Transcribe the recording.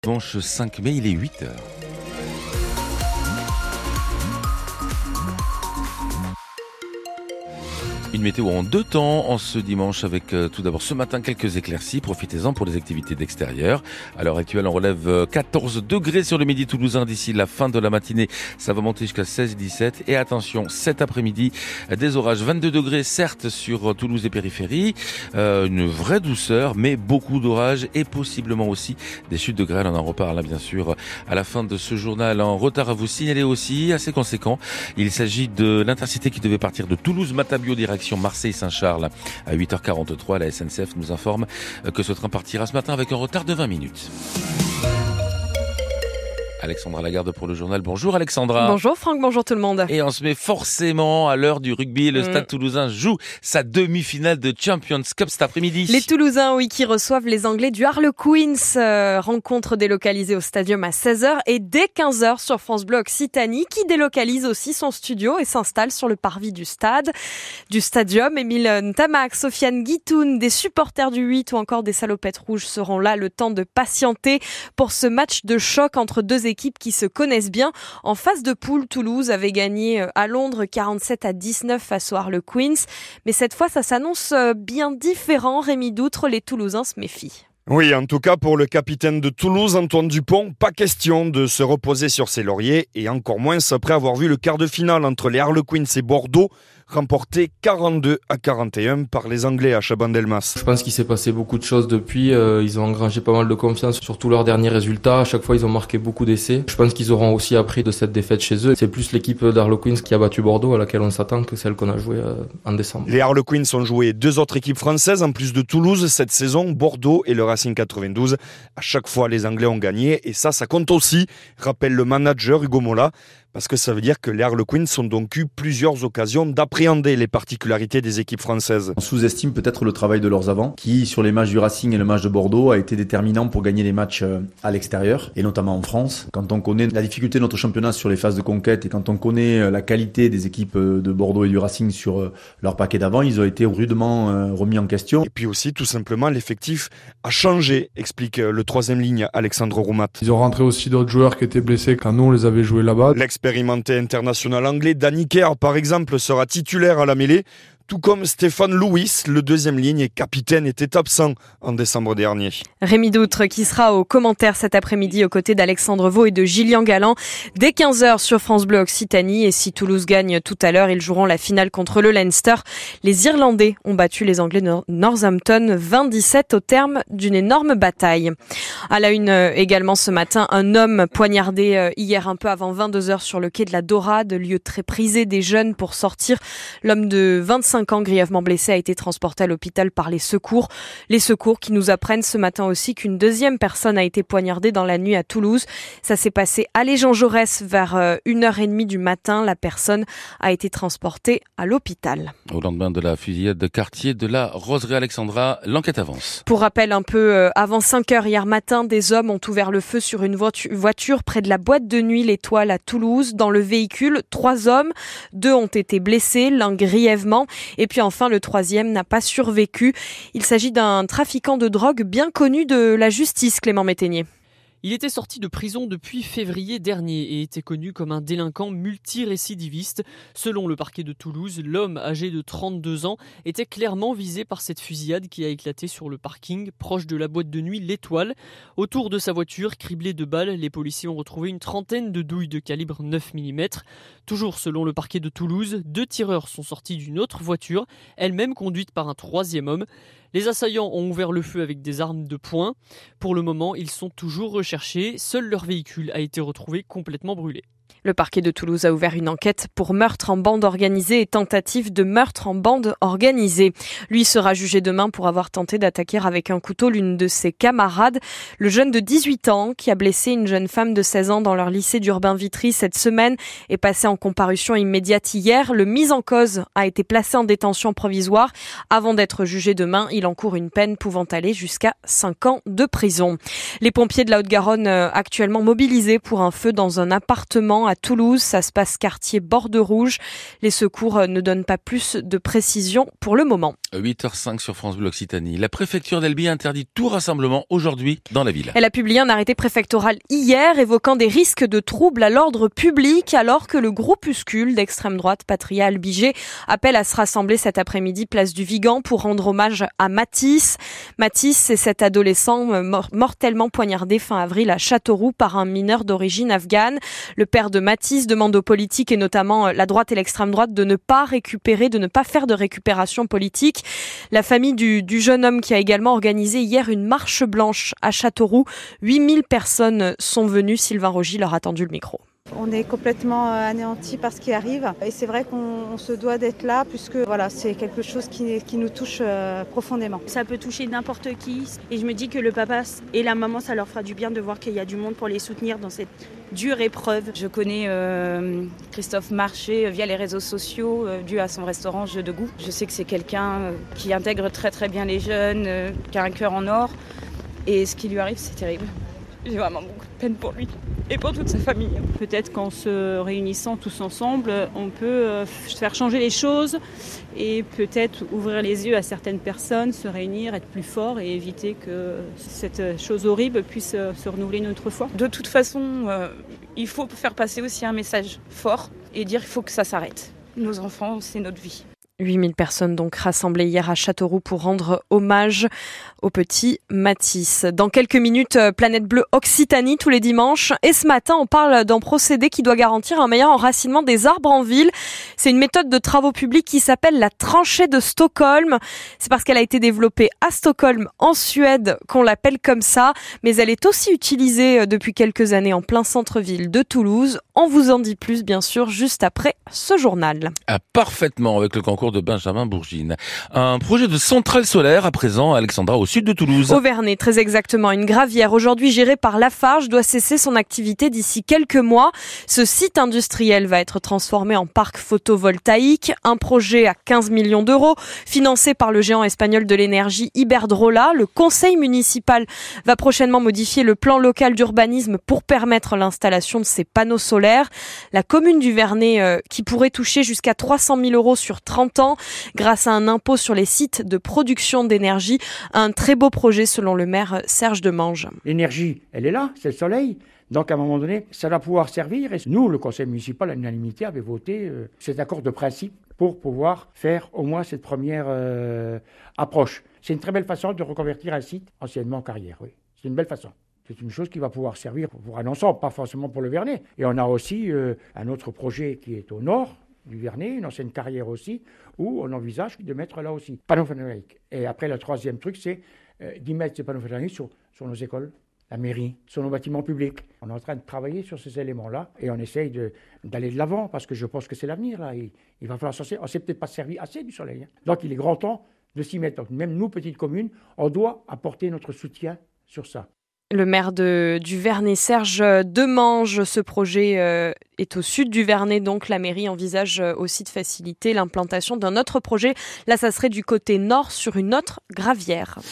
Dimanche 5 mai, il est 8h. Une météo en deux temps en ce dimanche avec tout d'abord ce matin quelques éclaircies. Profitez-en pour les activités d'extérieur. À l'heure actuelle, on relève 14 degrés sur le midi toulousain. D'ici la fin de la matinée, ça va monter jusqu'à 16-17. Et attention, cet après-midi, des orages. 22 degrés certes sur Toulouse et périphérie. Une vraie douceur, mais beaucoup d'orages et possiblement aussi des chutes de grêle. On en reparle là, bien sûr à la fin de ce journal. En retard à vous signaler aussi, assez conséquent. Il s'agit de l'intercité qui devait partir de Toulouse-Matabio direction Marseille-Saint-Charles à 8h43. La SNCF nous informe que ce train partira ce matin avec un retard de 20 minutes. Alexandra Lagarde pour le journal. Bonjour Alexandra. Bonjour Franck, bonjour tout le monde. Et on se met forcément à l'heure du rugby. Le Stade Toulousain joue sa demi-finale de Champions Cup cet après-midi. Les Toulousains, oui, qui reçoivent les Anglais du Harlequins. Rencontre délocalisée au stadium à 16h et dès 15h sur France Bleu Occitanie, qui délocalise aussi son studio et s'installe sur le parvis du stadium. Émile Ntamack, Sofiane Guitoun, des supporters du 8 ou encore des Salopettes Rouges seront là le temps de patienter pour ce match de choc entre deux équipes qui se connaissent bien. En phase de poule, Toulouse avait gagné à Londres 47-19 face aux Harlequins. Mais cette fois, ça s'annonce bien différent. Rémi Doutre, les Toulousains se méfient. Oui, en tout cas pour le capitaine de Toulouse, Antoine Dupont, pas question de se reposer sur ses lauriers et encore moins après avoir vu le quart de finale entre les Harlequins et Bordeaux remporté 42-41 par les Anglais à Chabandelmas. Je pense qu'il s'est passé beaucoup de choses depuis. Ils ont engrangé pas mal de confiance sur tous leurs derniers résultats. À chaque fois, ils ont marqué beaucoup d'essais. Je pense qu'ils auront aussi appris de cette défaite chez eux. C'est plus l'équipe d'Harlequins qui a battu Bordeaux à laquelle on s'attend que celle qu'on a jouée en décembre. Les Harlequins ont joué deux autres équipes françaises en plus de Toulouse cette saison, Bordeaux et le Racing 92. À chaque fois, les Anglais ont gagné et ça compte aussi, rappelle le manager Hugo Mola. Parce que ça veut dire que les Harlequins ont donc eu plusieurs occasions d'appréhender les particularités des équipes françaises. On sous-estime peut-être le travail de leurs avants, qui sur les matchs du Racing et le match de Bordeaux a été déterminant pour gagner les matchs à l'extérieur, et notamment en France. Quand on connaît la difficulté de notre championnat sur les phases de conquête, et quand on connaît la qualité des équipes de Bordeaux et du Racing sur leur paquet d'avant, ils ont été rudement remis en question. Et puis aussi, tout simplement, l'effectif a changé, explique le troisième ligne Alexandre Roumat. Ils ont rentré aussi d'autres joueurs qui étaient blessés quand nous on les avait joués là-bas. L'expérimenté international anglais Danny Kerr, par exemple, sera titulaire à la mêlée, tout comme Stéphane Lewis, le deuxième ligne et capitaine, était absent en décembre dernier. Rémi Doutre qui sera aux commentaires cet après-midi aux côtés d'Alexandre Vaux et de Gillian Galland dès 15h sur France Bleu Occitanie. Et si Toulouse gagne tout à l'heure, ils joueront la finale contre le Leinster. Les Irlandais ont battu les Anglais de Northampton 20-17 au terme d'une énorme bataille. À la une également ce matin, un homme poignardé hier un peu avant 22h sur le quai de la Dorade, lieu très prisé des jeunes pour sortir. L'homme de 25 ans grièvement blessé a été transporté à l'hôpital par les secours. Les secours qui nous apprennent ce matin aussi qu'une deuxième personne a été poignardée dans la nuit à Toulouse. Ça s'est passé à Jean Jaurès vers 1h30 du matin. La personne a été transportée à l'hôpital. Au lendemain de la fusillade de quartier de la Roseraie, Alexandra, l'enquête avance. Pour rappel, un peu avant 5h hier matin, des hommes ont ouvert le feu sur une voiture près de la boîte de nuit L'Étoile à Toulouse. Dans le véhicule, 3 hommes. 2 ont été blessés, l'un grièvement. Et puis enfin, le troisième n'a pas survécu. Il s'agit d'un trafiquant de drogue bien connu de la justice, Clément Métainier. Il était sorti de prison depuis février dernier et était connu comme un délinquant multirécidiviste. Selon le parquet de Toulouse, l'homme âgé de 32 ans était clairement visé par cette fusillade qui a éclaté sur le parking proche de la boîte de nuit L'Étoile. Autour de sa voiture, criblée de balles, les policiers ont retrouvé une trentaine de douilles de calibre 9 mm. Toujours selon le parquet de Toulouse, 2 tireurs sont sortis d'une autre voiture, elle-même conduite par un troisième homme. Les assaillants ont ouvert le feu avec des armes de poing. Pour le moment, ils sont toujours recherchés. Seul leur véhicule a été retrouvé complètement brûlé. Le parquet de Toulouse a ouvert une enquête pour meurtre en bande organisée et tentative de meurtre en bande organisée. Lui sera jugé demain pour avoir tenté d'attaquer avec un couteau l'une de ses camarades. Le jeune de 18 ans qui a blessé une jeune femme de 16 ans dans leur lycée d'Urbain-Vitry cette semaine est passé en comparution immédiate hier. Le mis en cause a été placé en détention provisoire. Avant d'être jugé demain, il encourt une peine pouvant aller jusqu'à 5 ans de prison. Les pompiers de la Haute-Garonne actuellement mobilisés pour un feu dans un appartement également à Toulouse. Ça se passe quartier Borde-Rouge. Les secours ne donnent pas plus de précision pour le moment. 8h05 sur France Bleu Occitanie. La préfecture d'Albi interdit tout rassemblement aujourd'hui dans la ville. Elle a publié un arrêté préfectoral hier évoquant des risques de troubles à l'ordre public alors que le groupuscule d'extrême droite Patria Albigé appelle à se rassembler cet après-midi place du Vigan pour rendre hommage à Mathis. Mathis, c'est cet adolescent mortellement poignardé fin avril à Châteauroux par un mineur d'origine afghane. Le père de Mathis demande aux politiques et notamment la droite et l'extrême droite de ne pas faire de récupération politique. La famille du jeune homme qui a également organisé hier une marche blanche à Châteauroux. 8000 personnes sont venues. Sylvain Rogy leur a tendu le micro. On est complètement anéantis par ce qui arrive et c'est vrai qu'on se doit d'être là puisque voilà, c'est quelque chose qui nous touche profondément. Ça peut toucher n'importe qui et je me dis que le papa et la maman, ça leur fera du bien de voir qu'il y a du monde pour les soutenir dans cette dure épreuve. Je connais Christophe Marché via les réseaux sociaux dû à son restaurant Jeux de Goût. Je sais que c'est quelqu'un qui intègre très très bien les jeunes, qui a un cœur en or et ce qui lui arrive c'est terrible. J'ai vraiment beaucoup de peine pour lui et pour toute sa famille. Peut-être qu'en se réunissant tous ensemble, on peut faire changer les choses et peut-être ouvrir les yeux à certaines personnes, se réunir, être plus fort et éviter que cette chose horrible puisse se renouveler une autre fois. De toute façon, il faut faire passer aussi un message fort et dire qu'il faut que ça s'arrête. Nos enfants, c'est notre vie. 8000 personnes donc rassemblées hier à Châteauroux pour rendre hommage au petit Mathis. Dans quelques minutes, Planète Bleue Occitanie tous les dimanches. Et ce matin, on parle d'un procédé qui doit garantir un meilleur enracinement des arbres en ville. C'est une méthode de travaux publics qui s'appelle la tranchée de Stockholm. C'est parce qu'elle a été développée à Stockholm, en Suède, qu'on l'appelle comme ça. Mais elle est aussi utilisée depuis quelques années en plein centre-ville de Toulouse. On vous en dit plus, bien sûr, juste après ce journal. Ah, parfaitement avec le concours de Benjamin Bourgine. Un projet de centrale solaire à présent à Alexandra au sud de Toulouse. Au Vernet, très exactement. Une gravière aujourd'hui gérée par Lafarge doit cesser son activité d'ici quelques mois. Ce site industriel va être transformé en parc photovoltaïque. Un projet à 15 millions d'euros financé par le géant espagnol de l'énergie Iberdrola. Le conseil municipal va prochainement modifier le plan local d'urbanisme pour permettre l'installation de ces panneaux solaires. La commune du Vernet qui pourrait toucher jusqu'à 300 000 euros sur 30 ans grâce à un impôt sur les sites de production d'énergie. Un très beau projet selon le maire Serge Demange. L'énergie, elle est là, c'est le soleil. Donc à un moment donné, ça va pouvoir servir. Et nous, le conseil municipal à l'unanimité avait voté cet accord de principe pour pouvoir faire au moins cette première approche. C'est une très belle façon de reconvertir un site anciennement en carrière. Oui, c'est une belle façon. C'est une chose qui va pouvoir servir pour un ensemble, pas forcément pour le Vernet. Et on a aussi un autre projet qui est au nord du Vernet, une ancienne carrière aussi, où on envisage de mettre là aussi panneaux photovoltaïques. Et après, le troisième truc, c'est d'y mettre ces panneaux photovoltaïques sur nos écoles, la mairie, sur nos bâtiments publics. On est en train de travailler sur ces éléments-là et on essaye d'aller de l'avant parce que je pense que c'est l'avenir. Là. Il va falloir s'en servir. On ne s'est peut-être pas servi assez du soleil. Donc, il est grand temps de s'y mettre. Donc, même nous, petites communes, on doit apporter notre soutien sur ça. Le maire du Vernet, Serge Demange, ce projet est au sud du Vernet, donc la mairie envisage aussi de faciliter l'implantation d'un autre projet. Là, ça serait du côté nord sur une autre gravière.